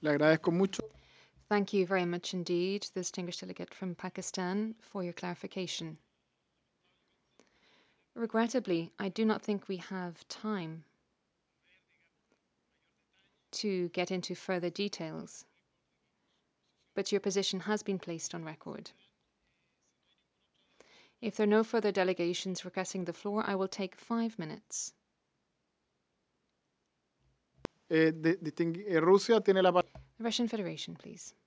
Le agradezco mucho. Thank you very much indeed, the distinguished delegate from Pakistan, for your clarification. Regrettably, I do not think we have time to get into further details, but your position has been placed on record. If there are no further delegations requesting the floor, I will take 5 minutes. Rusia tiene la palabra. The Russian Federation, please.